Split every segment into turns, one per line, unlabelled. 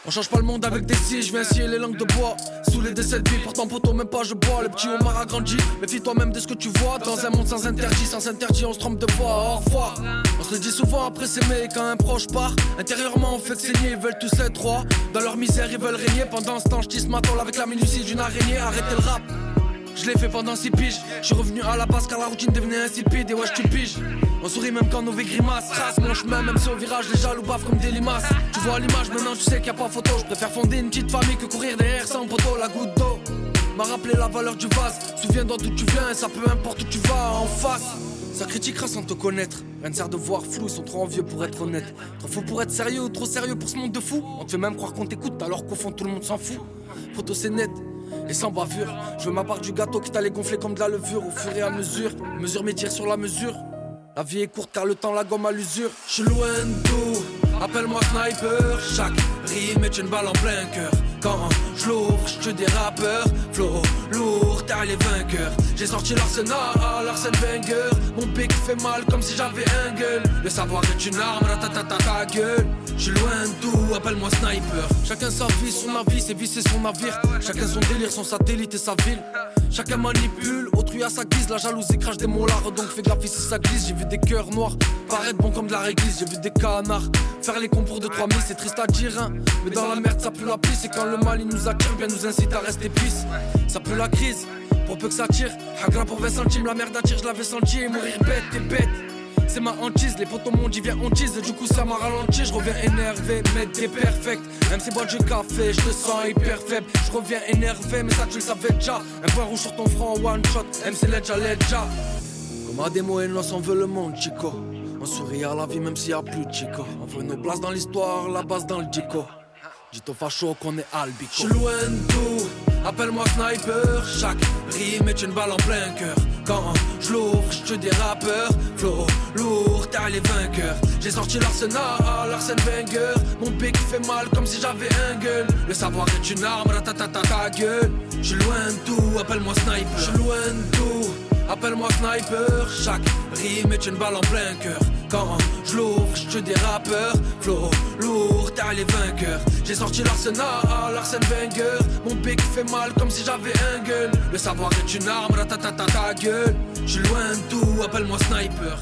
On change pas le monde avec des scies, je viens scier les langues de bois. Sous les décès de vie, pourtant poteau même pas je bois. Le petit Omar a grandi, méfie toi même de ce que tu vois. Dans un monde sans interdit on se trompe de voix. Au revoir. On se le dit souvent après s'aimer quand un proche part. Intérieurement on fait que saigner, ils veulent tous être rois. Dans leur misère ils veulent régner. Pendant ce temps je tisse ma tôle avec la minutie d'une araignée. Arrêtez le rap. Je l'ai fait pendant 6 piges. Je suis revenu à la base car la routine devenait insipide. Et ouais tu piges. On sourit même quand nos vies grimacent. Trace mon chemin même si au virage les jaloux baffent comme des limaces. Tu vois l'image maintenant tu sais qu'il y a pas photo. Je préfère fonder une petite famille que courir derrière sans poteau. La goutte d'eau m'a rappelé la valeur du vase. Souviens-toi d'où tu viens et ça peu importe où tu vas en face. Ça critiquera sans te connaître. Rien ne sert de voir flou, ils sont trop envieux pour être honnêtes. Trop faux pour être sérieux ou trop sérieux pour ce monde de fous. On te fait même croire qu'on t'écoute alors qu'au fond tout le monde s'en fout. Photo c'est net et sans bavure. Je veux ma part du gâteau qui t'allait gonfler comme de la levure. Au fur et à mesure, mesure mes tirs sur la mesure. La vie est courte car le temps la gomme à l'usure. J'suis loin de tout, appelle-moi sniper. Chaque rime est une balle en plein cœur. Quand j'louvre, j'tue des rappeurs. Flow lourd, t'as les vainqueurs. J'ai sorti l'arsenal, Arsène Wenger. Mon bec fait mal comme si j'avais un gueule. Le savoir est une arme, ratatata ta gueule. J'suis loin de tout, appelle-moi sniper. Chacun sa vie, son avis, ses vies c'est son navire. Chacun son délire, son satellite et sa ville. Chacun manipule, autrui à sa guise. La jalousie crache des molars, donc fais gaffe si ça glisse. J'ai vu des cœurs noirs, paraître bon comme de la réglisse. J'ai vu des canards, faire les cons pour 2-3 000. C'est triste à dire hein, mais dans la merde ça pue la pisse. Et quand le mal il nous attire, bien nous incite à rester pisse. Ça pue la crise, pour peu que ça tire. Hagra pour 20 centimes, la merde attire, je l'avais senti. Et mourir bête et bête, c'est ma hantise, les potos m'ont dit viens on tease. Et du coup ça m'a ralenti, je reviens énervé, mais t'es perfect. Même si bois du café, je te sens hyper faible. Je reviens énervé, mais ça tu le savais déjà. Un point rouge sur ton front, one shot, MC Ledja. Comme Ademo et Nos on veut le monde chico. On sourit à la vie même s'il y a plus de chico. On veut nos places dans l'histoire, la base dans le dico. Dites aux fachos qu'on est albico. J'suis loin de tout, appelle-moi sniper. Chaque rime est une balle en plein cœur. Quand j'louvre, j'tue des rappeurs. Flow lourd, t'as les vainqueurs. J'ai sorti l'arsenal, Arsène Wenger. Mon bec fait mal comme si j'avais un gueule. Le savoir est une arme, ratatata ta gueule. J'suis loin de tout, appelle-moi sniper. J'suis loin de tout, appelle-moi sniper. Chaque rime est une balle en plein cœur. Quand j'louvre, j'tue des rappeurs. Flow lourd, t'as les vainqueurs. J'ai sorti l'arsenal, Arsène Wenger. Mon bec fait mal comme si j'avais un gueule. Le savoir est une arme, ratatata ta gueule. J'suis loin de tout, appelle-moi sniper.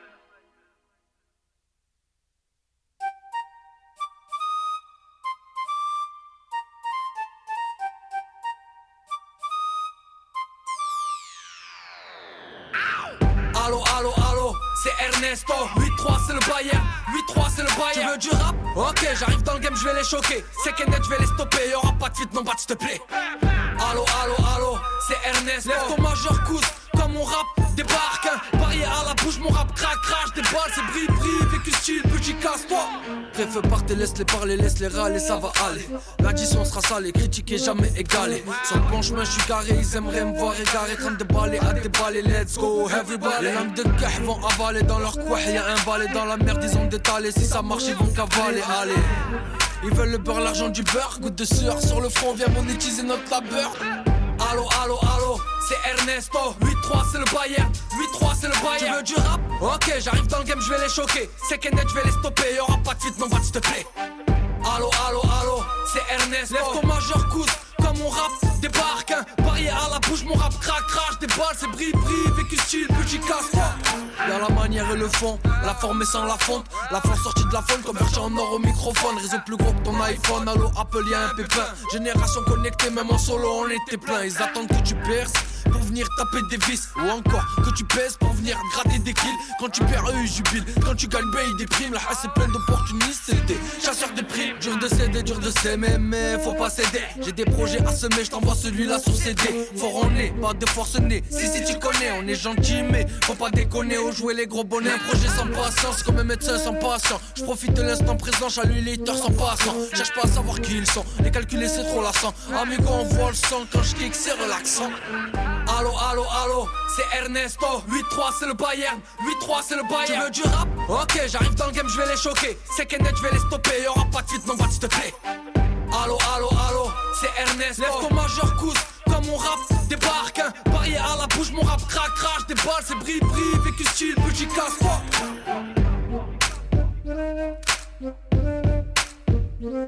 Allo, c'est Ernesto. 8-3 c'est le Bayern, 8-3 c'est le Bayern. Tu veux du rap? Ok, j'arrive dans le game, je vais les choquer. C'est Kenneth, je vais les stopper, y'aura pas de feat, non bat s'il te plaît. Allo, c'est Ernesto. Lève ton majeur cousse, comme mon rap débarque. Parier à la bouche, mon rap crache des balles, c'est brille, vécu style, petit casse-toi. Préfeux partez, laisse-les parler, laisse-les râler, ça va aller. L'addition sera salée, critiquée, jamais égalée. Sur le bon chemin, je suis garé, ils aimeraient me voir égaré. Train de déballer, à déballer, let's go, everybody. Les langues de kah vont avaler dans leur couah, y'a un balai dans la merde, ils ont détalé. Si ça marche, ils vont cavaler, allez. Ils veulent le beurre, l'argent du beurre, goutte de sueur sur le front, viens monétiser notre labeur. Allo, c'est Ernesto. 8-3 c'est le Bayern, 8-3 c'est le Bayern. Tu veux du rap? Ok, j'arrive dans le game, je vais les choquer. C'est Kenneth, je vais les stopper, y'aura pas de feat, non va s'il te plaît. Allo, c'est Ernesto. Lève ton majeur cousse, comme mon rap débarque. Parier à la bouche, mon rap crache des balles, c'est brille, vécu style, petit casse-toi. Y'a la manière et le fond, la forme est sans la fonte. La force sortie de la faune, convertie en or au microphone. Réseau plus gros que ton iPhone, allo Apple y'a un pépin. Génération connectée, même en solo on était plein. Ils attendent que tu perces pour venir taper des vis. Ou encore que tu pèses pour venir gratter des kills. Quand tu perds eux ils jubilent, quand tu gagnes ben ils dépriment. La haine c'est plein d'opportunistes, c'est des chasseurs de primes. Dur de céder, dur de s'aimer, mais faut pas céder. J'ai des projets à semer, je t'envoie celui-là sur CD. Fort on est, pas de forcené. Si tu connais, on est gentil mais faut pas déconner. Au jouer les gros bonnets, un projet sans patience. Comme un médecin sans patient. Je profite de l'instant présent, j'allume les haters sans passant. Cherche pas à savoir qui ils sont, les calculer c'est trop lassant. Amigo on voit le sang, quand je kick c'est relaxant. Allo, c'est Ernesto. 8-3 c'est le Bayern, 8-3 c'est le Bayern. Tu veux du rap? Ok, j'arrive dans le game, je vais les choquer. C'est Kenneth, je vais les stopper, y'aura pas de feat, non va s'il te plaît. Allo, c'est Ernesto. Lève ton majeur cousse, comme mon rap débarque. Parier à la bouche, mon rap crache des balles, c'est brille, vécu style, petit casse-toi.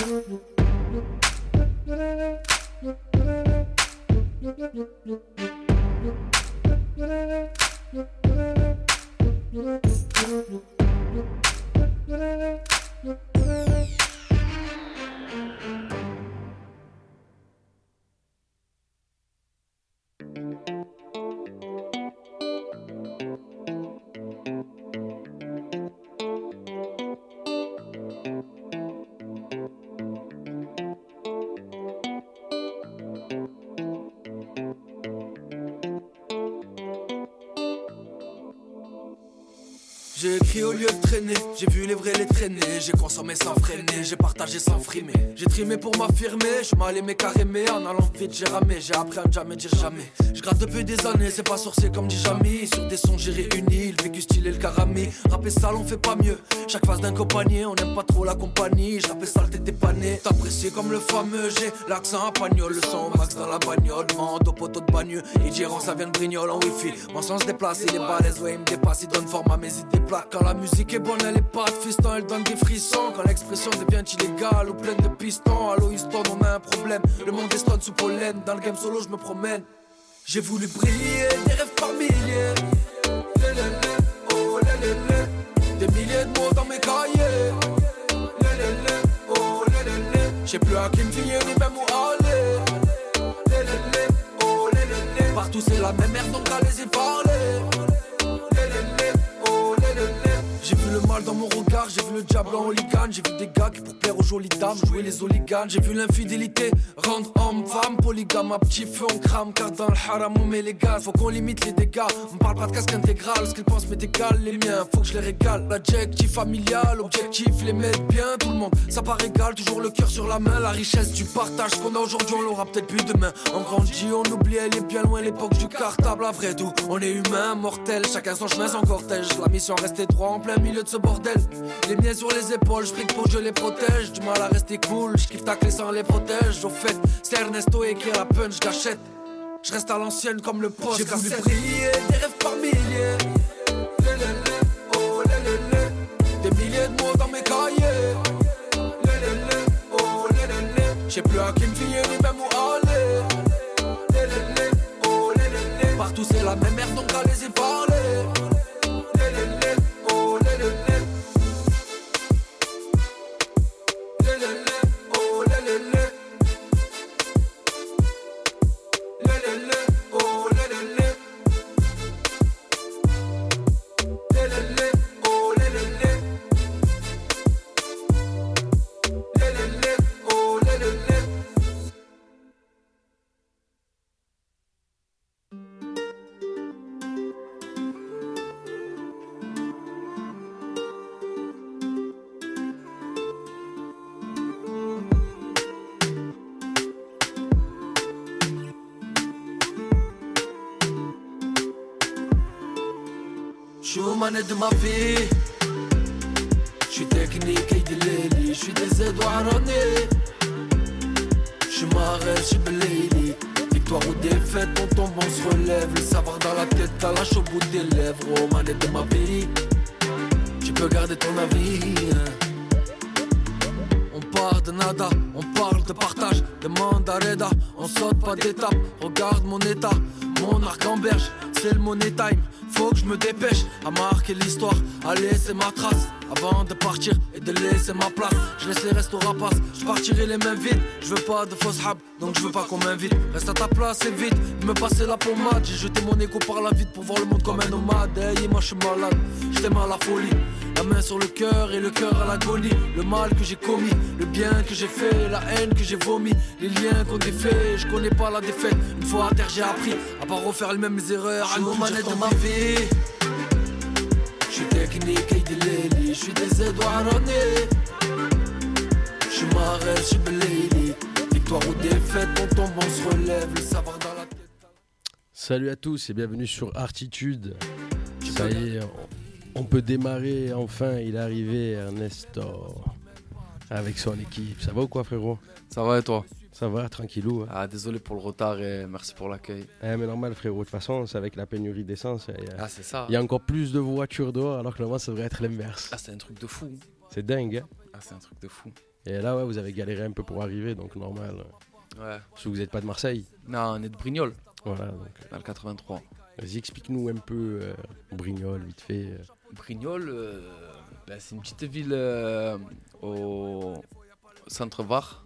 J'ai écrit au lieu de traîner, j'ai vu les vrais les traîner. J'ai consommé sans freiner, j'ai partagé sans frimer. J'ai trimé pour m'affirmer, je mal aimé carrément. En allant vite j'ai ramé, j'ai appris à ne jamais dire jamais. Je gratte depuis des années, c'est pas sorcier comme dit Jamy. Sur des sons j'ai réuni, le vécu stylé le carami. Rapper sale on fait pas mieux, chaque phase d'un compagnie. On aime pas trop la compagnie, je rappais sale t'étais pané. T'apprécies comme le fameux, j'ai l'accent à Pagnol. Le son au max dans la bagnole, mando poteau de bagneux. Ils diront ça vient de Brignoles en wifi. Mon sens se déplace, il est balèze, ouais il me dépasse. Il donne forme à mes idées. Quand la musique est bonne, elle est pas de fiston, elle donne des frissons. Quand l'expression devient illégale ou pleine de pistons. Allo Houston, on a un problème. Le monde est stone sous pollen. Dans le game solo, je me promène. J'ai voulu briller, des rêves par milliers. Lélélé, oh lélélé. Des milliers de mots dans mes cahiers. Lélélé, oh lélélé. J'ai plus à qui me fier ni même où aller. Lélélé, oh lélélé. Partout c'est la même merde, donc allez-y parler. J'ai vu le mal dans mon regard, j'ai vu le diable en hooligan. J'ai vu des gars qui pour plaire aux jolies dames jouer les hooligans. J'ai vu l'infidélité rendre homme, femme, polygame. À petit feu on crame car dans le haram on met les gaz. Faut qu'on limite les dégâts, on parle pas de casque intégral. Ce qu'ils pensent m'est égal, les miens, faut que je les régale. L'adjectif familial, objectif, les mettre bien. Tout le monde, ça part égal, toujours le cœur sur la main. La richesse du partage, ce qu'on a aujourd'hui on l'aura peut-être plus demain. On grandit, on oublie, elle est bien loin l'époque du cartable. À vrai tout, on est humain, mortel, chacun son chemin, son cortège. La mission reste droit en plein milieu de ce bordel. Les miens sur les épaules, je prie pour je les protège. Du mal à rester cool, je kiffe ta clé sans les protège. Au fait, c'est Ernesto écrit la punch gâchette. Je reste à l'ancienne comme le poste. J'ai voulu briller, des rêves par milliers. Lélélé, oh lélélé. Des milliers de mots dans mes cahiers. Lélélé, oh lélélé. J'ai plus à qui me fier ni même où aller. Lélélé, oh lélélé. Partout c'est la même merde donc allez-y parler. J'suis aux manettes de ma vie. J'suis technique et delili. J'suis des Edouard René. J'suis marraine, j'suis Belady. Victoire ou défaite, on tombe, on se relève. Le savoir dans la tête, t'as lâche au bout des lèvres. Aux manettes de ma vie. Tu peux garder ton avis. On part de nada, on parle de partage. Demande à Reda, on saute pas d'étape. Regarde mon état, mon arc en berge. C'est le money time, faut que je me dépêche à marquer l'histoire, à laisser ma trace avant de partir et de laisser ma place. Je laisse les restos rapaces, je partirai les mains vides. Je veux pas de fausses hab, donc je veux pas qu'on m'invite. Reste à ta place et vite, me passer la pommade. J'ai jeté mon égo par la vitre pour voir le monde comme un nomade. Hey, moi je suis malade, je t'aime à la folie. La main sur le cœur et le cœur à l'agonie. Le mal que j'ai commis, le bien que j'ai fait, la haine que j'ai vomi, les liens qu'on défait. Je connais pas la défaite, une fois à terre j'ai appris à pas refaire les mêmes erreurs. À nos manettes de ma vie. J'suis technique et delili. J'suis des Edouard René. J'suis marraine, j'suis Belady. Victoire ou défaite, on tombe, on se relève. Le savoir dans la tête.
Salut à tous et bienvenue sur Artitude. Ça y est, on peut démarrer enfin. Il est arrivé, Ernesto, avec son équipe. Ça va ou quoi, frérot?
Ça va et toi?
Ça va, tranquillou. Hein.
Ah, désolé pour le retard et merci pour l'accueil.
Mais normal, frérot. De toute façon, c'est avec la pénurie d'essence.
C'est ça.
Il y a encore plus de voitures dehors alors que normalement, ça devrait être l'inverse.
Ah, c'est un truc de fou.
C'est dingue, hein?
Ah, c'est un truc de fou.
Et là, ouais, vous avez galéré un peu pour arriver, donc normal.
Ouais.
Parce que vous n'êtes pas de Marseille.
Non, on est de Brignoles,
Voilà, donc.
dans le 83.
Vas-y, explique-nous un peu Brignoles, vite fait.
Brignoles, c'est une petite ville au centre Var.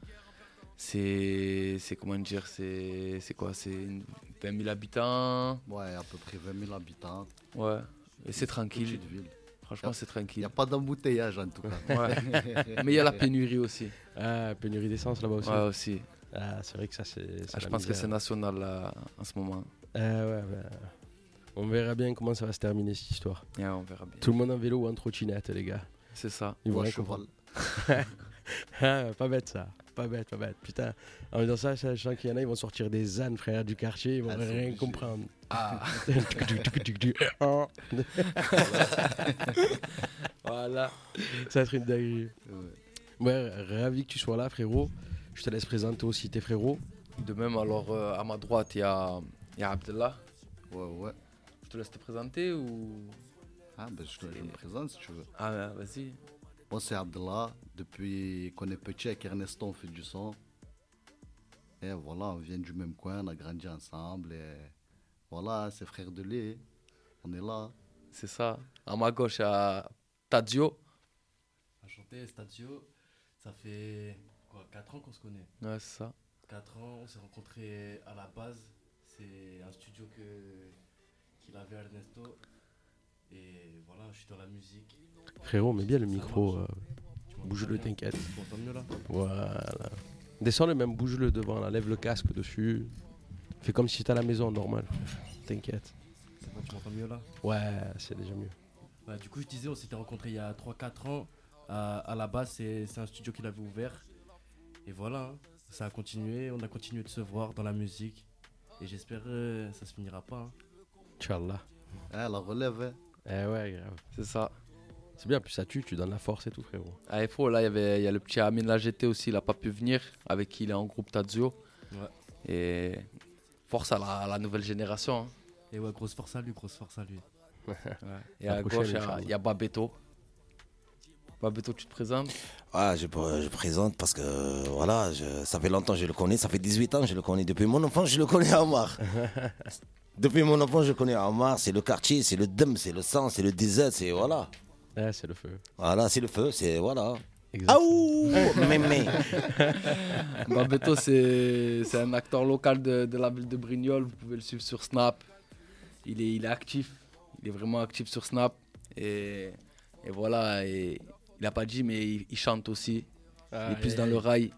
C'est comment dire, c'est quoi? C'est 20 000 habitants.
Ouais, à peu près 20 000 habitants.
Ouais. Et c'est tranquille.
Petite ville.
Franchement, c'est
Il n'y
tranquille.
a pas d'embouteillage en tout cas.
Ouais. Mais il y a la pénurie aussi.
Ah, pénurie d'essence là-bas aussi.
Ouais, aussi.
Ah, c'est vrai que ça, c'est.
Je
la
pense que
misère.
c'est national là, en ce moment.
Ah, ouais, bah, on verra bien comment ça va se terminer cette histoire.
Ouais, on verra bien.
Tout le monde en vélo ou en trottinette, les gars.
C'est ça.
Ils vont
Ou à
rien
cheval.
comprendre. Ah, pas bête ça. Pas bête. Putain. En disant ça, je sens qu'il y en a, ils vont sortir des ânes, frère, du quartier. Ils vont
Ah, c'est
rien
obligé.
comprendre.
Ah,
Oh.
voilà.
Ça va être une dinguerie.
Ouais.
Ouais, ravi que tu sois là, frérot. Je te laisse présenter aussi tes frérots.
De même, alors, à ma droite, il y a Abdallah.
Ouais.
Je te laisse te présenter ou...
Ah, ben, je me présente si tu veux.
Ah, vas-y.
Moi, c'est Abdallah. Depuis qu'on est petit avec Ernesto, on fait du son. Et voilà, on vient du même coin, on a grandi ensemble. Et voilà, c'est frère de lait. On est là.
C'est ça. À ma gauche, il y a Tadio.
Enchanté, Stadio. Ça fait 4 ans qu'on se connaît.
Ouais, c'est ça.
4 ans, on s'est rencontrés à la base. C'est un studio qu'il avait Ernesto. Et voilà, je suis dans la musique.
Frérot, mets bien le
Ça
micro.
marche. Tu m'entends
Bouge-le,
bien?
t'inquiète.
Tu m'entends mieux là?
Voilà. Descends-le même, bouge-le devant, là. Lève le casque dessus. Fais comme si t'étais à la maison, normal. T'inquiète.
C'est bon, tu m'entends mieux là?
Ouais, c'est déjà mieux.
Bah, du coup, je disais, on s'était rencontrés il y a 3-4 ans. À la base, c'est un studio qu'il avait ouvert. Et voilà, hein. Ça a continué. On a continué de se voir dans la musique. Et j'espère que ça se finira pas. Hein.
Inch'Allah.
La relève. Hein.
Eh ouais, grave.
C'est ça.
C'est bien, plus ça tue, tu donnes la force et tout, frérot.
À FO, là, il y a le petit Amine Lageté aussi, il n'a pas pu venir, avec qui il est en groupe Tadzio.
Ouais.
Et force à la nouvelle génération. Hein.
Et ouais, grosse force à lui, grosse force à lui.
Ouais. Et
La
à
prochaine,
gauche,
Inch'Allah.
il y a Babeto. Babeto, tu te présentes?
Ah, je présente parce que voilà, ça fait longtemps que je le connais, ça fait 18 ans que je le connais. Depuis mon enfance, je le connais à Omar. Depuis mon enfance, je connais Omar, c'est le quartier, c'est le Dem, c'est le sang, c'est le désert, c'est voilà.
Ouais, c'est le feu.
Voilà, c'est le feu, c'est voilà.
Exactement.
Aouh, mémé.
Babeto, c'est un acteur local de la ville de Brignoles. Vous pouvez le suivre sur Snap. Il est actif. Il est vraiment actif sur Snap. Et voilà. Et il n'a pas dit, mais il chante aussi. Il est plus dans le rail.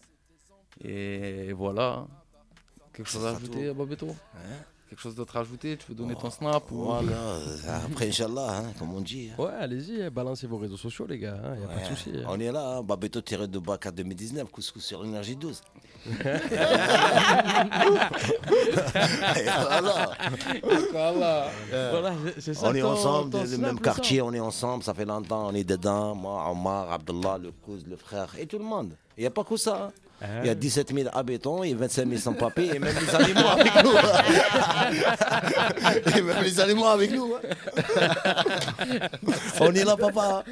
Et voilà. Quelque chose à
Ça
ajouter, Babeto? Quelque chose d'autre à ajouter? Tu veux donner ton Snap ou...
Voilà, après Inch'Allah, hein, comme on dit.
Ouais, allez-y, balancez vos réseaux sociaux, les gars. Il n'y a pas de souci. Hein.
On est là, hein, Babeto tiré de Baka 2019, couscous sur énergie 12. Et voilà.
Voilà.
Voilà, c'est ça.
On est
ton-
ensemble,
ton
le
snap,
même
le
quartier,
sang.
on est ensemble, ça fait longtemps, on est dedans. Moi, Omar, Abdallah, le cousin, le frère, et tout le monde. Il n'y a pas que ça. Hein. Il y a 17 000 habitants et 25 000 sans papier, et même les animaux avec nous. Et même les animaux avec nous. On est là, papa.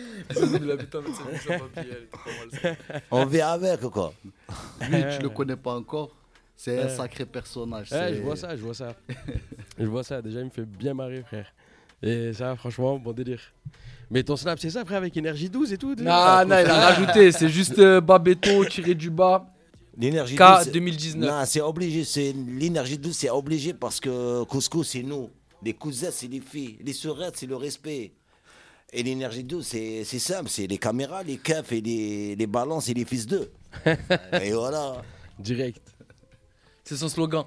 On vit avec, quoi.
Lui, tu le connais pas encore. C'est un sacré personnage.
Ouais,
c'est-
je vois ça. Je vois ça. Déjà, il me fait bien marrer, frère. Et ça, franchement, bon délire. Mais ton snap, c'est ça, frère, avec énergie 12 et tout
Non, il a rajouté. C'est juste Babeto tiré du bas.
L'énergie
K
douce,
2019.
non, c'est obligé. C'est l'énergie douce, c'est obligé parce que couscous, c'est nous. Les cousins, c'est les filles. Les sœurettes, c'est le respect. Et l'énergie douce, c'est simple. C'est les caméras, les keufs et les balances et les fils d'eux. Et voilà.
Direct.
C'est son slogan.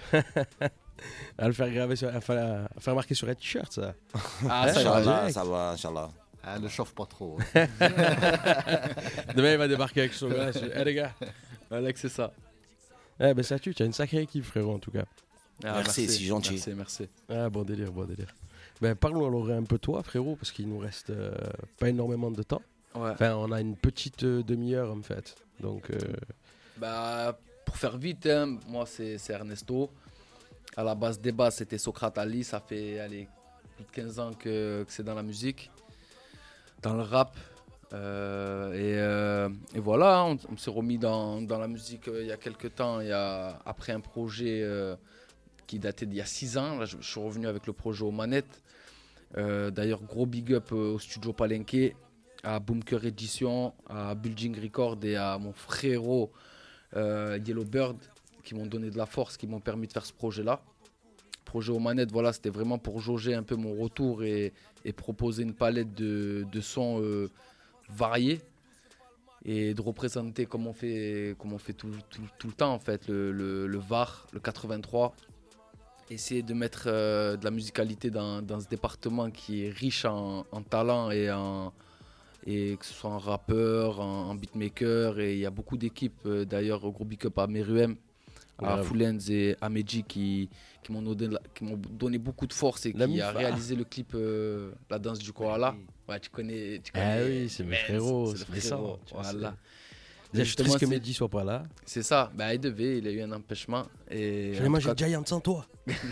À le faire graver, à faire marquer sur un t-shirt, ça.
Ah, ça,
Inch'Allah,
direct.
ça va, Inch'Allah.
Ah, ne chauffe pas trop.
Demain, il va débarquer avec son gars. Eh, les gars.
Alex, c'est ça.
Eh, ben, ça tue. Tu as une sacrée équipe, frérot, en tout cas.
Ah,
Merci, c'est gentil.
Merci.
Ah, bon délire. Ben, parlons alors un peu de toi, frérot, parce qu'il nous reste pas énormément de temps.
Ouais.
Enfin, on a une petite demi-heure, en fait. Donc,
Bah, pour faire vite, hein, moi, c'est Ernesto. À la base des bases, c'était Socrate Ali. Ça fait plus de 15 ans que c'est dans la musique. Dans le rap, Et voilà, on s'est remis dans la musique il y a quelques temps, après un projet qui datait d'il y a 6 ans. Là, je suis revenu avec le projet aux manettes. D'ailleurs, gros big up au studio Palenque, à Boomker Edition, à Building Record et à mon frérot Yellow Bird qui m'ont donné de la force, qui m'ont permis de faire ce projet-là. Projet aux manettes, voilà, c'était vraiment pour jauger un peu mon retour et proposer une palette de sons variés et de représenter comme on fait tout le temps en fait, le VAR, le 83. Essayer de mettre de la musicalité dans ce département qui est riche en talent et que ce soit en rappeur, en beatmaker, et il y a beaucoup d'équipes, d'ailleurs gros big up à Meruem, à Foulens et à Medji qui m'ont donné beaucoup de force et qui a réalisé le clip La danse du koala. Ouais, tu connais.
Ah oui, c'est mes frérots, c'est mes sangs.
Voilà.
Je suis triste que Medji soit pas là.
C'est ça, il devait, il a eu un empêchement.
J'allais manger Giant sans toi.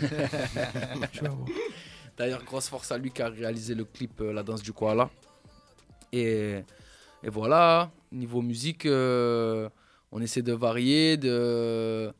D'ailleurs, grosse force à lui qui a réalisé le clip La danse du koala. Et voilà, niveau musique, on essaie de varier, de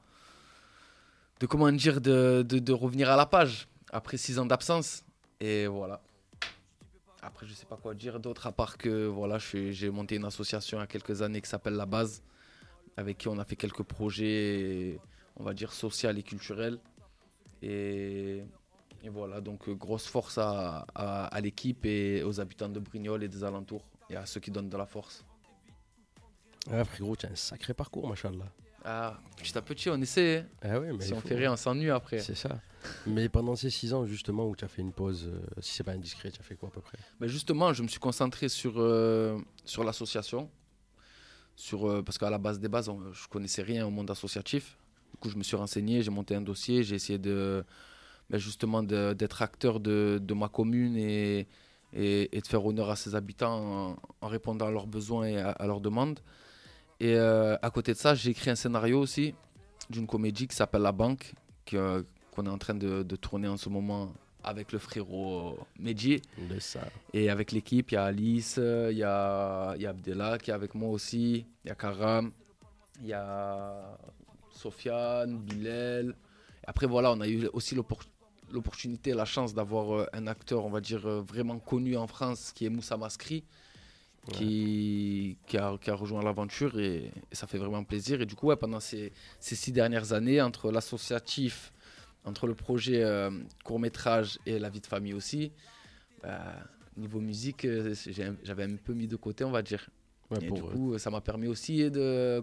revenir à la page après 6 ans d'absence. Et voilà. Après, je sais pas quoi dire d'autre à part que voilà, j'ai monté une association il y a quelques années qui s'appelle La Base, avec qui on a fait quelques projets, on va dire, sociaux et culturels. Et voilà, donc grosse force à l'équipe et aux habitants de Brignoles et des alentours et à ceux qui donnent de la force.
Ah frérot, tu as un sacré parcours, machallah.
Ah, petit à petit, on essaie.
Ah ouais, mais
si on fait rien, on s'ennuie après.
C'est ça. Mais pendant ces 6 ans, justement, où tu as fait une pause, si c'est pas indiscret, tu as fait quoi à peu près?
Justement, je me suis concentré sur l'association. Parce qu'à la base des bases, je connaissais rien au monde associatif. Du coup, je me suis renseigné, j'ai monté un dossier, j'ai essayé justement d'être acteur de ma commune et de faire honneur à ses habitants en répondant à leurs besoins et à leurs demandes. Et à côté de ça, j'ai écrit un scénario aussi d'une comédie qui s'appelle La Banque, qu'on est en train de tourner en ce moment avec le frérot Medji. Et avec l'équipe, il y a Alice, il y a Abdella qui est avec moi aussi, il y a Karam, il y a Sofiane, Bilal. Et après voilà, on a eu aussi l'opportunité, la chance d'avoir un acteur, on va dire, vraiment connu en France, qui est Moussa Maskri, qui a rejoint l'aventure et ça fait vraiment plaisir. Et du coup, pendant ces 6 dernières années, entre l'associatif, entre le projet court-métrage et la vie de famille aussi, niveau musique, j'avais un peu mis de côté, on va dire. Ouais, et du coup, ça m'a permis aussi de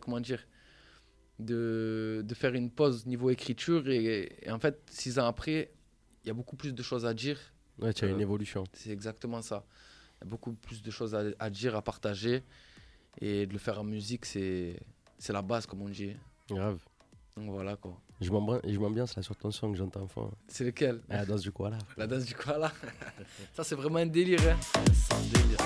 faire une pause niveau écriture. Et en fait, 6 ans après, il y a beaucoup plus de choses à dire.
Ouais, tu as une évolution.
C'est exactement ça. Il y a beaucoup plus de choses à dire, à partager. Et de le faire en musique, c'est la base, comme on dit.
Grave.
Donc voilà quoi.
Je m'ambiance là sur ton son que j'entends fort.
C'est lequel?
La danse du koala.
La danse du koala. Ça, c'est vraiment un délire. Hein.
C'est un délire.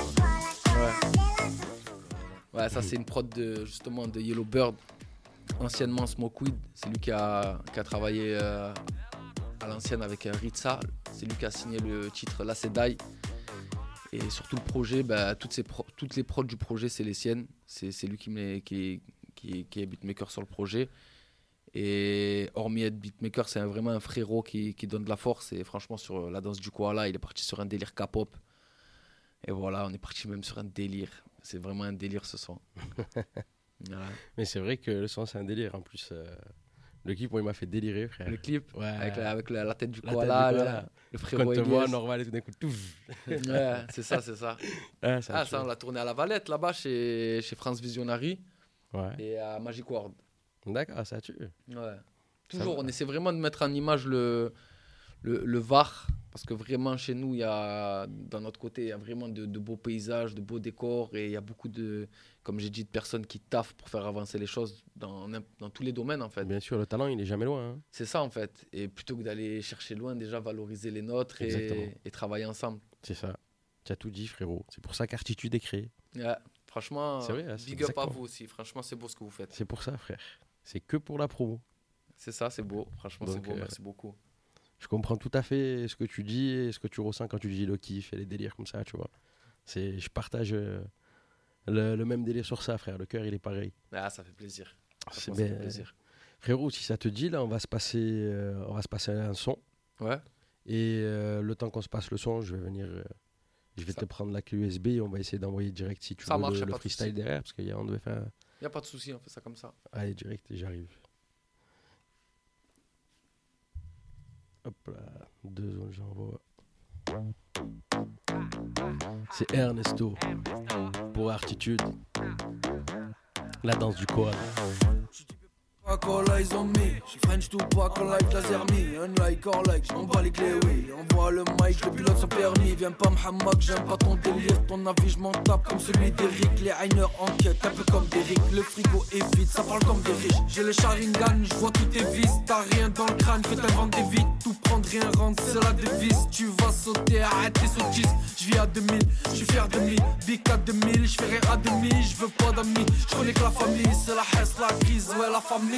Ouais, ça, c'est une prod justement de Yellow Bird, anciennement Smokeweed. C'est lui qui a travaillé à l'ancienne avec Ritza. C'est lui qui a signé le titre La Sedai. Et surtout le projet, toutes les prods du projet, c'est les siennes. C'est lui qui est beatmaker sur le projet. Et hormis être beatmaker, c'est vraiment un frérot qui donne de la force. Et franchement, sur la danse du koala, il est parti sur un délire K-pop. Et voilà, on est parti même sur un délire. C'est vraiment un délire ce son. Voilà.
Mais c'est vrai que le son, c'est un délire. En plus, le clip, il m'a fait délirer, frère.
Le clip,
ouais.
Avec la tête du koala, le frérot.
Quand tu vois normal et tout d'un coup, tout.
Ouais, c'est ça. Ça, on l'a tourné à La Valette, là-bas, chez France Visionary.
Ouais.
Et à Magic World.
D'accord, ça tue.
Ouais. Toujours, on essaie vraiment de mettre en image le Var, parce que vraiment chez nous, dans notre côté, il y a vraiment de beaux paysages, de beaux décors, et il y a beaucoup comme j'ai dit, de personnes qui taffent pour faire avancer les choses dans tous les domaines en fait.
Bien sûr, le talent, il est jamais loin. Hein.
C'est ça en fait, et plutôt que d'aller chercher loin, déjà valoriser les nôtres et travailler ensemble.
C'est ça, tu as tout dit frérot, c'est pour ça qu'Artitude est créé.
Ouais, franchement,
c'est vrai,
big up à vous aussi, franchement c'est beau ce que vous faites.
C'est pour ça frère, c'est que pour la promo.
C'est ça, c'est beau, franchement c'est beau, merci beaucoup.
Je comprends tout à fait ce que tu dis et ce que tu ressens quand tu dis le kiff et les délires comme ça, tu vois. Je partage le même délire sur ça, frère. Le cœur, il est pareil.
Ah, ça fait plaisir.
C'est
Franchement, ça fait
ben,
plaisir.
frérot, si ça te dit, là, on va se passer un son.
Ouais.
Et le temps qu'on se passe le son, je vais venir. Je vais te prendre la clé USB et on va essayer d'envoyer direct si tu
Ça
veux
marche, y a
le
pas de
freestyle
souci.
derrière. Parce qu'on devait faire.
Y a pas de souci, on fait ça comme ça.
Allez, direct, et j'arrive. Hop là, 2 secondes, j'envoie. C'est Ernesto pour Artitude. La danse du koala.
Pack all eyes on me, je French to pack all like laser me. Unlike or like, j'en bats les clés, oui. Envoie le mic, le pilote sans permis. Viens pas m'hammak, j'aime pas ton délire. Ton avis, je m'en tape comme celui d'Eric. Les Heiner enquête, un peu comme Derrick. Le frigo est vide, ça parle comme des riches. J'ai le Sharingan, je vois tous tes vis. T'as rien dans le crâne que t'inventes des vies. Tout prendre, rien rendre, c'est la devise. Tu vas sauter, arrête tes sottises. Je vis à 2000, je suis fier de me. Big à 2000, je fais rire à demi. Je veux pas d'amis, je connais que la famille. C'est la hesse, la crise, ouais, la famille.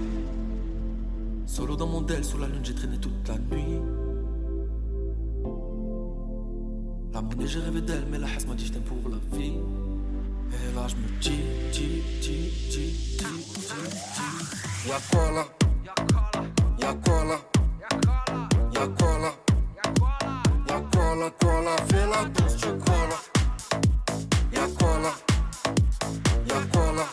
Solo dans mon del, sous la lune j'ai traîné toute la nuit. La monnaie j'ai rêvé d'elle, mais la hesse m'a dit je t'aime pour la vie. Et là je me dis. Y'a quoi là? Y'a quoi là? Y'a quoi là? Y'a quoi là? Fais la danse du quoi là? Y'a quoi là? Y'a quoi là?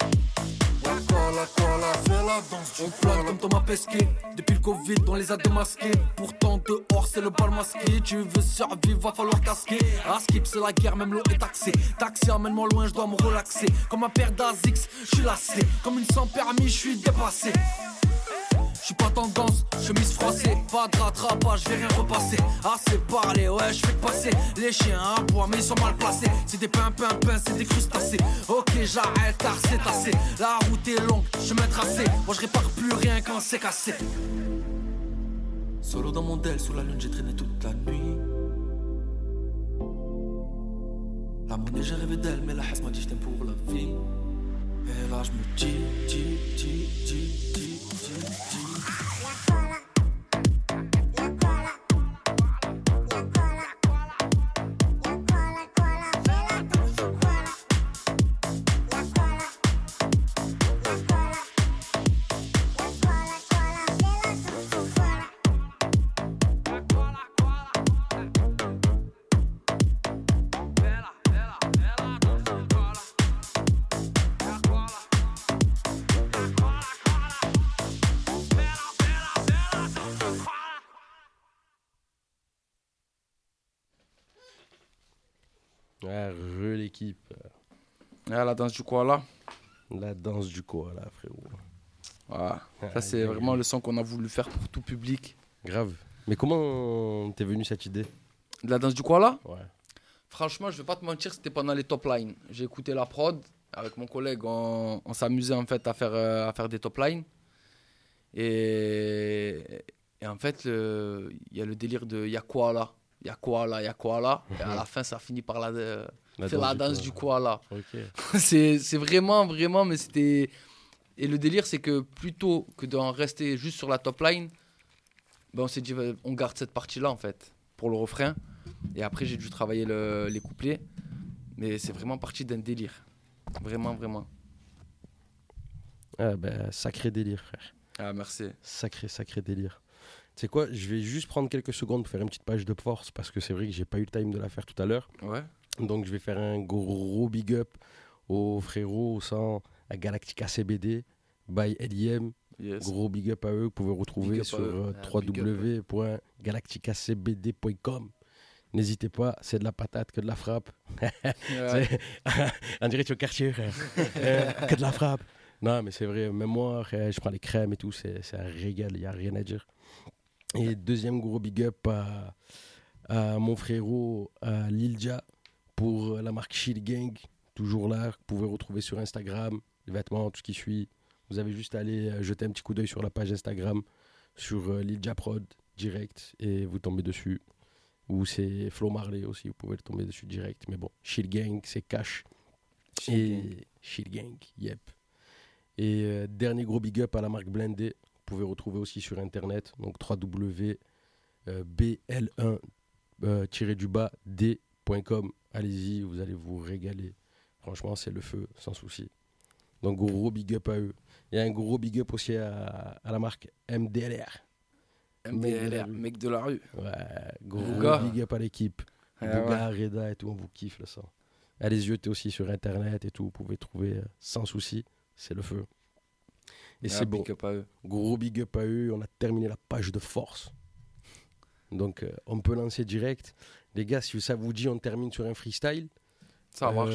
On plane comme Thomas Pesquet. Depuis le Covid, on les a démasqués. Pourtant dehors c'est le bal masqué. Tu veux survivre, va falloir casquer. À skip c'est la guerre, même l'eau est taxée. Taxi amène-moi loin, je dois me relaxer. Comme un père d'Azix, je suis lassé. Comme une sans permis, je suis dépassé. Je suis pas tendance, chemise froissée. Pas de rattrapage, je vais rien repasser. Assez parlé, ouais, je fais que passer. Les chiens à bois, mais ils sont mal placés. C'est des pains, c'est des crustacés. Ok, j'arrête, car c'est assez. La route est longue, je vais tracé. Moi je répare plus rien quand c'est cassé. Solo dans mon del, sous la lune, j'ai traîné toute la nuit. La monnaie, j'ai rêvé d'elle, mais la hesse m'a dit je t'aime pour la vie. Et là je me dis.
Ah, l'équipe.
Ah, la danse du koala.
La danse du koala, frérot.
Ah, ça c'est vraiment le son qu'on a voulu faire pour tout public.
Grave. Mais comment t'es venu cette idée?
De la danse du koala?
Ouais.
Franchement, je vais pas te mentir, c'était pendant les top lines. J'ai écouté la prod avec mon collègue, on s'amusait en fait à faire des top lines. Et en fait, il y a le délire de y'a koala, y'a koala, y'a koala. Et à la fin, ça finit par faire la danse du koala.
Ok.
c'est vraiment, mais c'était. Et le délire, c'est que plutôt que d'en rester juste sur la top line, ben on s'est dit, on garde cette partie-là en fait, pour le refrain. Et après, j'ai dû travailler les couplets. Mais c'est vraiment parti d'un délire. Vraiment.
Ah ben, sacré délire, frère.
Ah, merci.
Sacré délire. Tu sais quoi, je vais juste prendre quelques secondes pour faire une petite page de force parce que c'est vrai que j'ai pas eu le time de la faire tout à l'heure.
Ouais.
Donc je vais faire un gros big up aux frérots, au sang, à Galactica CBD, by LIM.
Yes.
Gros big up à eux que vous pouvez retrouver
Big up
sur
à eux.
www.galacticacbd.com. N'hésitez pas, c'est de la patate, que de la frappe.
Ouais.
On dirait que tu es au quartier, frère. Que de la frappe. Non, mais c'est vrai, même moi, frère, je prends les crèmes et tout, c'est un régal, il n'y a rien à dire. Et deuxième gros big up à mon frérot Lilja pour la marque Chill Gang, toujours là, que vous pouvez retrouver sur Instagram, les vêtements, tout ce qui suit. Vous avez juste à aller jeter un petit coup d'œil sur la page Instagram, sur Lilja Prod, direct, et vous tombez dessus. Ou c'est Flo Marley aussi, vous pouvez le tomber dessus direct. Mais bon, Chill Gang, c'est cash. Chill Gang, yep. Et dernier gros big up à la marque Blendé, vous pouvez retrouver aussi sur internet, donc www.bl1-d.com. Allez-y, vous allez vous régaler. franchement, c'est le feu, sans souci. Donc, gros big up à eux. Il y a un gros big up aussi à la marque MDLR.
MDLR, mec de la rue.
Ouais, gros
Bouga.
big up à l'équipe. Bouga, Reda et tout, on vous kiffe le sang. Allez jeter aussi sur internet et tout, vous pouvez trouver sans souci, c'est le feu. Et c'est bon,
Big up à eux.
gros big up à eux, on a terminé la page de force. Donc on peut lancer direct. Les gars, si ça vous dit, on termine sur un freestyle.
Ça marche.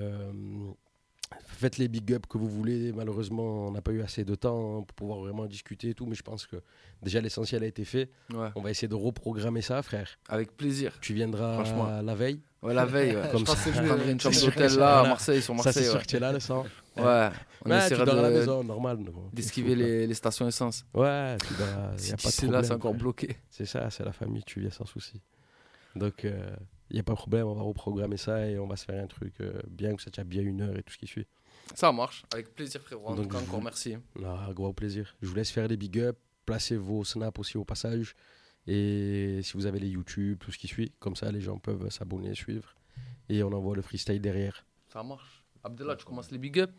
Faites les big up que vous voulez. Malheureusement, on n'a pas eu assez de temps pour pouvoir vraiment discuter et tout, mais je pense que déjà l'essentiel a été fait.
Ouais.
On va essayer de reprogrammer ça, frère.
Avec plaisir.
Tu viendras
Franchement.
la veille.
Ouais, la veille. Ouais.
Comme
Je pense
ça.
que je prendrai une chambre
C'est sûr
d'hôtel
que
là, à
voilà.
Marseille, sur
Ça,
Marseille.
c'est sûr
Ouais.
que tu es là, le sang.
Ouais. On
Ouais, tu
essaiera
dors à la maison, normal.
d'esquiver les stations essence.
Ouais, tu dors. Y
Si
a pas de
d'ici là,
problème.
c'est encore
frère.
bloqué.
C'est ça, c'est la famille, tu viens sans souci. Donc, il n'y a pas de problème, on va reprogrammer ça et on va se faire un truc bien, que ça tient bien 1 heure et tout ce qui suit.
Ça marche. Avec plaisir, frérot. En
Donc,
tout cas,
je
encore
vous-
merci.
Ah, gros plaisir. Je vous laisse faire les big up, placez vos snaps aussi au passage. Et si vous avez les YouTube, tout ce qui suit, comme ça les gens peuvent s'abonner, suivre. Et on envoie le freestyle derrière.
Ça marche. Abdallah, tu commences les big up.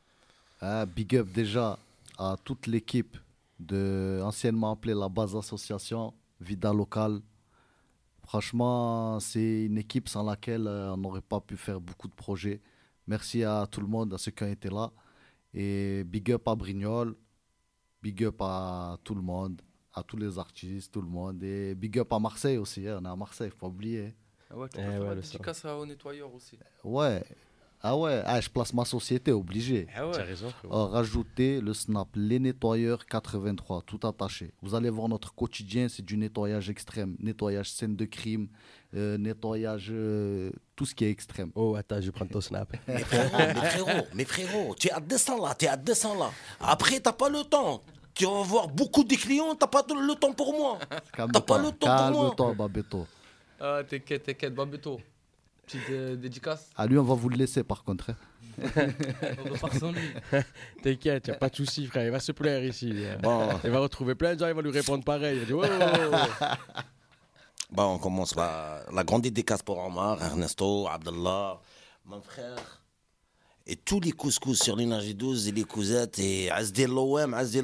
Big up déjà à toute l'équipe anciennement appelée la Base Association, Vida Local. Franchement, c'est une équipe sans laquelle on n'aurait pas pu faire beaucoup de projets. Merci à tout le monde, à ceux qui ont été là. Et big up à Brignoles, big up à tout le monde, à tous les artistes, tout le monde. Et big up à Marseille aussi, hein, on est à Marseille, faut pas oublier.
Ah ouais, tu
Eh
peux faire
ouais,
la
le
dédicace au nettoyeur aussi.
Ouais, je place ma société, obligé.
Ah
Tu as raison, frérot.
Rajoutez le snap Les Nettoyeurs 83, tout attaché. Vous allez voir notre quotidien, c'est du nettoyage extrême. Nettoyage scène de crime, nettoyage tout ce qui est extrême.
Oh, attends, je prends ton snap.
Mais frérot, tu es à 200 là. Après, t'as pas le temps. Tu vas voir beaucoup de clients, t'as pas le temps pour moi.
Calme-toi,
pas le temps pour moi.
calme-toi, Babeto.
Ah, t'inquiète, Babeto. Petite dédicace.
À lui, on va vous le laisser par contre. Hein.
On repart sans lui.
T'inquiète, y a pas de souci, frère. Il va se plaire ici.
Bon,
Il va retrouver plein de gens, il va lui répondre pareil. Il va dire,
bon, on commence par la grande dédicace pour Omar, Ernesto, Abdallah, mon frère. Et tous les couscous sur l'énergie 12 et les cousettes. Et Azdi l'OM, allez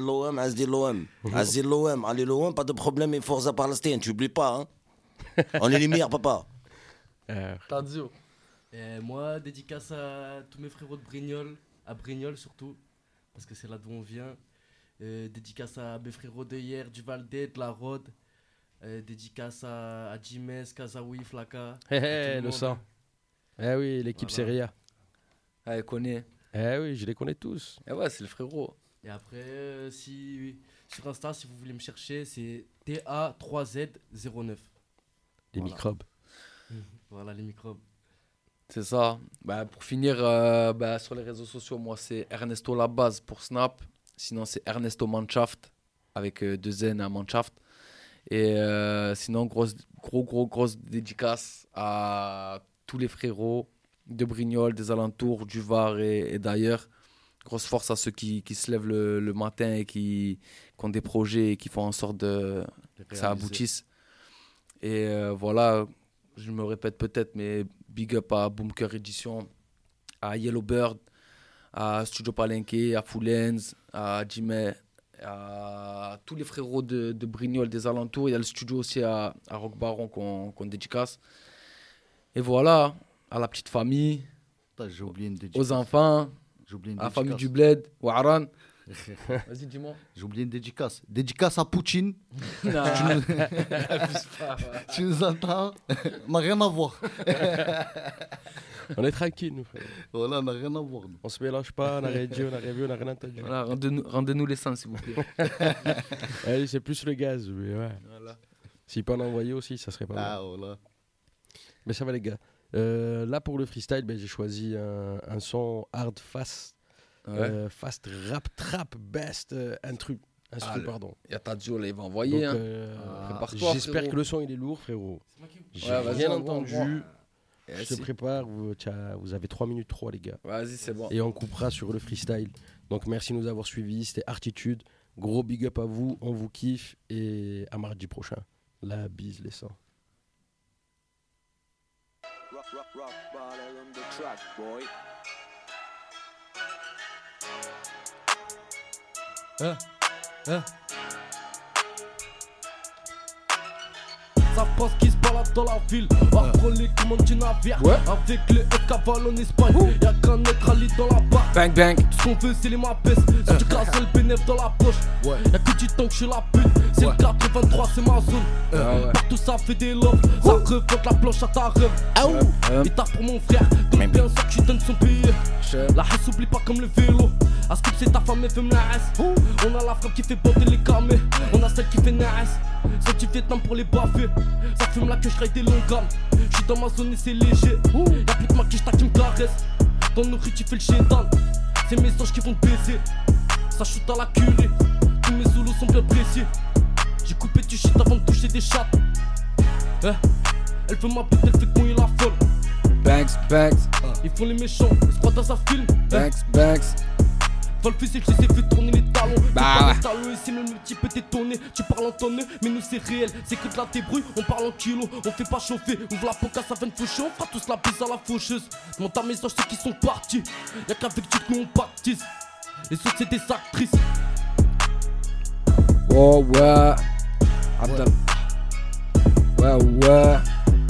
l'OM, pas de problème, et Forza Palestine, tu oublies pas, hein. On est les meilleurs, papa.
Tadzio.
Et moi, dédicace à tous mes frérots de Brignoles, à Brignoles surtout, parce que c'est là d'où on vient. Dédicace à mes frérots de hier, du Valdé, de la Rode. Dédicace à Jimes, Kazaoui, Flaka.
Hé,
à tout
le
monde.
sang. Eh oui, l'équipe
Voilà.
Serie A.
Ah, elle connaît.
Eh oui, je les connais tous.
Eh ouais, c'est le frérot.
Et après, sur Insta, si vous voulez me chercher, c'est TA3Z09.
Les
Voilà.
microbes.
Voilà les microbes.
C'est ça. Bah, pour finir, sur les réseaux sociaux, moi, c'est Ernesto La Base pour Snap. Sinon, c'est Ernesto Mannschaft avec 2 N à Mannschaft. Et sinon, grosse dédicace à tous les frérots de Brignoles, des alentours, du Var et d'ailleurs. Grosse force à ceux qui se lèvent le matin et qui ont des projets et qui font en sorte que ça aboutisse. Et voilà, je me répète peut-être, mais big up à Boomker Edition, à Yellowbird, à Studio Palenque, à Foulens, à Jimé, à tous les frérots de Brignoles, des alentours. Il y a le studio aussi à Rock Baron qu'on dédicace. Et voilà, à la petite famille,
Putain, j'ai oublié une dédicace.
aux enfants,
J'ai oublié une
à la famille
dédicace.
du Bled, Ouaran. Vas-y, dis-moi.
J'ai oublié une dédicace. Dédicace à Poutine.
Non,
Tu nous entends? On n'a rien à voir.
On est tranquille, nous, frère.
Voilà, on n'a rien à voir. nous.
On se mélange pas, on n'a rien dit, on n'a rien vu, on n'a rien entendu.
voilà, rendez-nous l'essence, s'il vous plaît.
Allez, c'est plus le gaz, mais ouais.
Voilà.
S'il peut en envoyer aussi, ça serait pas mal.
Ah, voilà.
Mais ça va, les gars. Là, pour le freestyle, j'ai choisi un son hard fast.
Ouais.
Fast rap trap best instru,
Ah,
pardon.
Il y a Tadzio, là, il va envoyer.
Donc,
hein. Prépare-toi,
j'espère
frérot.
que le son il est lourd, frérot. J'ai
Ouais, vas-y,
rien
on voit, on
entendu.
Eh,
Je te
si.
prépare. Vous avez 3 minutes 3, les gars.
Vas-y, c'est bon.
Et on coupera sur le freestyle. Donc merci de nous avoir suivis. C'était Artitude. Gros big up à vous. On vous kiffe. Et à mardi prochain. La bise, les sangs.
Rock, baller on the track, boy.
Ça passe qui se balade dans la ville. Après les commandes du navire. Avec les cavales en Espagne. Y'a qu'un nègre Ali dans la barre.
Bang bang.
Tout ce qu'on veut c'est les mapes. Si tu casses le bénéf dans la poche. Y'a que du temps que je suis la pute. C'est le 423 c'est ma zone. Partout ça fait des lobes. Ça revote la planche à ta rêve. Et t'as pour mon frère. Donc bien sûr que tu donnes son billet. La haine s'oublie pas comme le vélo. À ce que c'est ta femme et fume la haine. On a la frappe qui fait bander les camés. On a celle qui fait naïs. C'est du Vietnam pour les baffes. Ça fume là que je raille des longues gammes. J'suis dans ma zone et c'est léger. Y'a plus de maquillage qui me caresse. Dans nos rues tu fais le chétan. C'est mes anges qui vont te baiser. Ça shoot à la curée. Tous mes zoulous sont bien précis. J'ai coupé du shit avant de toucher des chattes. Elle veut ma pute, elle fait couiller la folle.
Banks, banks.
Ils font les méchants, ils se croient dans un film.
Banks, banks.
Dans le fusil, je les ai fait tourner les talons.
Bah
les talons ici, même le petit peut t'étonner. Tu parles en tonne, mais nous c'est réel. C'est que de la débrouille, on parle en kilo. On fait pas chauffer, ouvre la poca, ça vient de faucher. On fera tous la bise à la faucheuse. Monte à mes anges, ceux qui sont partis. Y'a qu'avec Dieu que nous on baptise. Les autres c'est des actrices.
Oh ouais. Abdel. Ouais.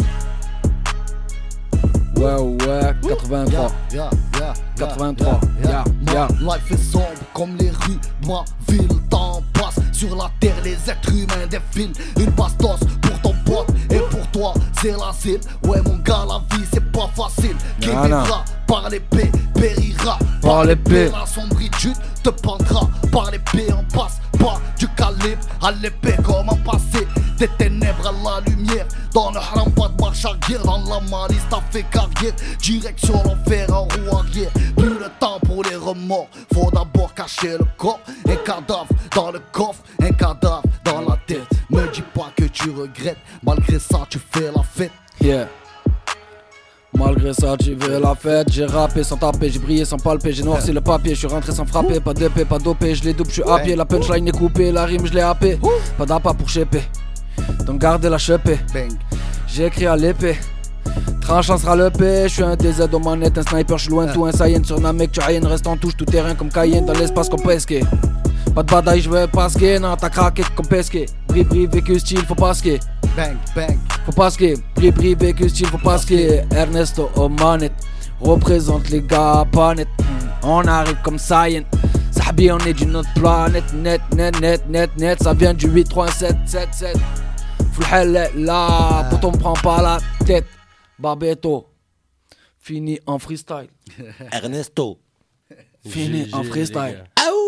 Ouais, 83. 83.
Ma life est sombre comme les rues de ma ville. Temps passe sur la terre, les êtres humains défilent. Une bastos pour ton pote et pour toi, c'est l'asile. Ouais, mon gars, la vie c'est pas facile. Qui vivra par l'épée périra par l'épée. La sombritude te pendra par l'épée. On passe pas du calibre à l'épée comme un passé. Des ténèbres à la lumière. Dans le haram, pas de marche arrière. Dans la malice, t'as fait carrière. Direction l'enfer en roue arrière. Plus le temps pour les remords. Faut d'abord cacher le corps. Un cadavre dans le coffre. Un cadavre dans la tête. Me dis pas que tu regrettes. Malgré ça, tu fais la fête.
Yeah. Malgré ça, tu veux la fête. J'ai rappé sans taper, j'ai brillé sans palper. J'ai noirci le papier, je suis rentré sans frapper. Pas d'épée, pas dopé, je les double, je suis à pied. La punchline est coupée, la rime je l'ai happé. Pas d'appât pour choper, donc gardez la chepée. J'ai écrit à l'épée. Tranchant sera le P, je suis un DZ aux manettes, un sniper, je suis loin tout, un Saiyan sur Namek, tu Ayen, reste en touche, tout terrain comme Cayenne, dans l'espace comme pesquer. Pas de badaille, je veux pasquer, non t'as craqué comme pesquer. Bri vécu style, faut pasquer.
Bang.
Faut pasquer, bri vécu style, faut pasquer. Ernesto aux manettes, représente les gars pas net. On arrive comme Saiyan, Sahabi on est d'une autre planète. Net, ça vient du 83777. Fou le hell là, pourtant on prend pas la tête. Barbeto, fini en freestyle.
Ernesto.
Fini en freestyle.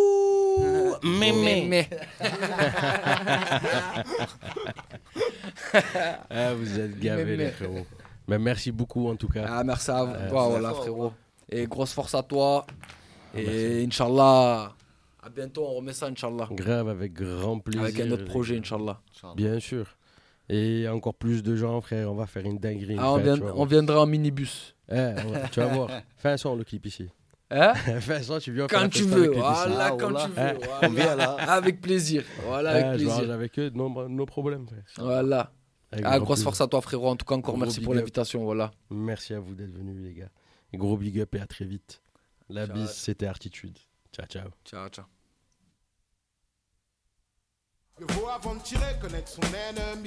Mémé.
Vous êtes gavés les frérots. Mais merci beaucoup en tout cas.
Ah, merci à toi, voilà, frérot. Et grosse force à toi. Et Inch'Allah, à bientôt, on remet ça, Inch'Allah.
Grave, avec grand plaisir.
Avec un autre projet, Inch'Allah.
Bien sûr. Et encore plus de gens, frère, on va faire une dinguerie.
On viendra en minibus.
Tu vas voir. Fais un son, le clip ici. Fais un son, tu viens
quand tu veux. Voilà, quand tu veux.
On vient là.
Avec plaisir. Voilà, avec plaisir.
Je mange avec eux, nos problèmes, frère.
Voilà. Grosse force à toi, frérot. En tout cas, encore merci pour l'invitation. Voilà.
Merci à vous d'être venus, les gars. Gros big up et à très vite. La bise, c'était Artitude. Ciao.
Ciao.
Le veau avant de tirer connaître son ennemi.